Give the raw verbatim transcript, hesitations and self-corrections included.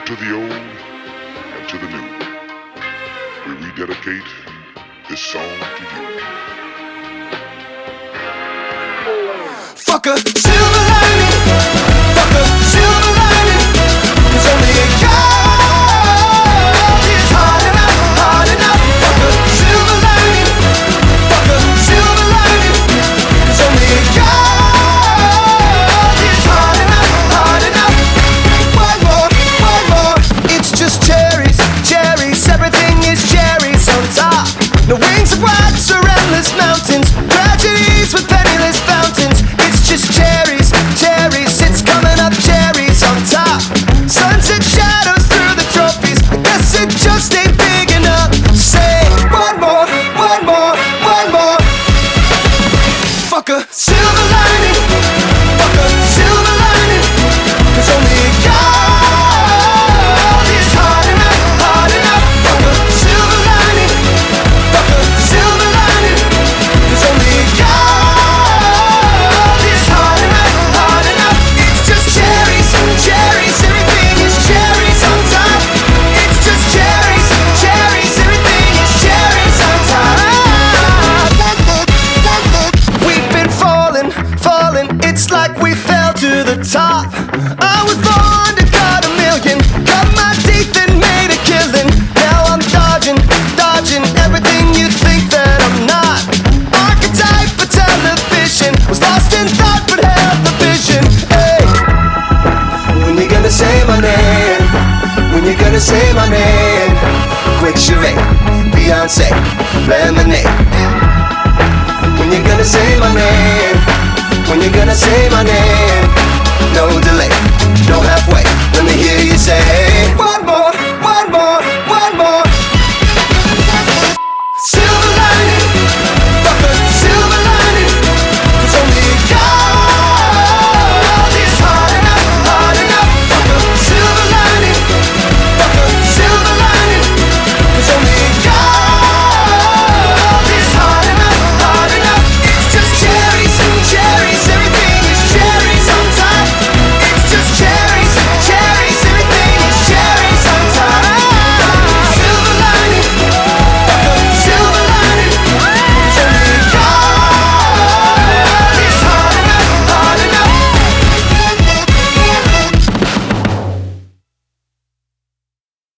to the old and to the new, we rededicate this song to you. Fuck a silver lining, fuck a silver lining, 'cause only a God is hard enough, hard enough. Fuck a silver lining, fuck a silver lining, 'cause only a God is hard enough, hard enough. One more, one more, it's just cherries, cherries, everything is cherries on top. No wings of rocks or endless mountains, tragedies with penniless fountains. It's just cherries, cherries, it's coming up cherries on top. Sunset shadows through the trophies, I guess it just ain't big enough. Say one more, one more, one more. Fuck a silver lining, fuck a silver lining, 'cause only God is hard enough, hard enough. Fuck a silver lining, fuck a silver lining, 'cause only God is hard enough, hard enough. It's just cherries, cherries, everything is cherries on top. It's just cherries, cherries, everything is cherries on top. We've been falling, falling, it's like we fell to the top. I was born to cut a million, cut my teeth and made a killing. Now I'm dodging, dodging everything you think that I'm not. Archetype for television, was lost in thought but held the vision. Hey, when you gonna say my name? When you gonna say my name? Quick charade, Beyonce, lemonade. When you gonna say my name? When you gonna say my name? No delay.